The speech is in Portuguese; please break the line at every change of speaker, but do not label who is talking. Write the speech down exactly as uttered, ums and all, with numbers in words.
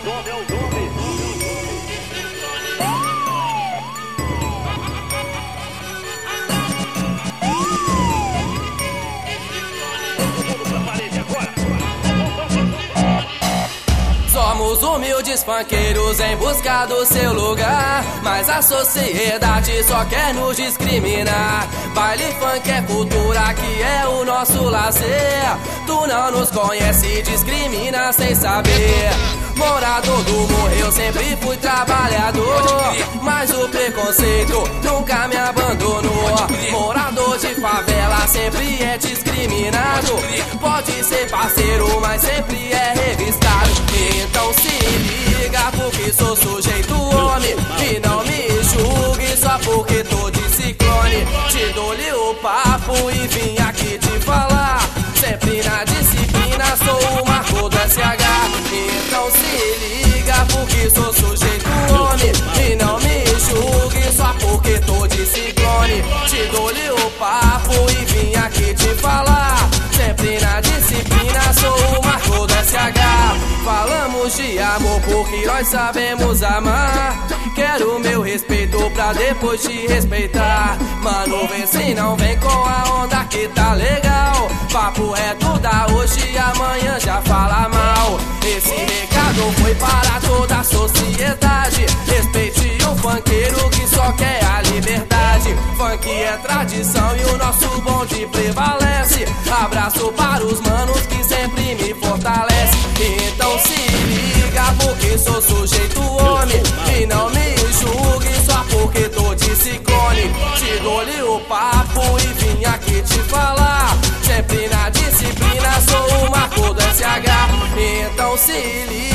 Somos humildes funkeiros em busca do seu lugar, mas a sociedade só quer nos discriminar. Baile funk é cultura que é o nosso lazer. Tu não nos conhece e discrimina sem saber. Morador do morro, eu sempre fui trabalhador, mas o preconceito nunca me abandonou. Morador de favela sempre é discriminado. Pode ser parceiro, mas sempre é revistado. Então se liga porque sou sujeito homem, e não me julgue só porque tô de ciclone. Te dou-lhe o papo e vim aqui te falar. Sempre na disciplina sou o marco do S H. Então se liga porque sou sujeito homem, e não me julgue só porque tô de ciclone. Te dou-lhe o papo e vim aqui te falar. Sempre na disciplina sou o marco do S H. Falamos de amor porque nós sabemos amar. Quero meu respeito pra depois te respeitar. Mano, vem se não vem com a onda que tá legal. Papo reto da hoje e amanhã já fala mal. Esse recado foi para toda a sociedade. Respeite o funkeiro que só quer a liberdade. Funk é tradição e o nosso bonde prevalece. Abraço para os manos que sempre me fortalece. Então se liga porque sou sujeito homem, e não me julgue só porque tô de ciclone. Te dou-lhe o papo e vim aqui te falar. Sempre na disciplina sou o marco do S H. Então se liga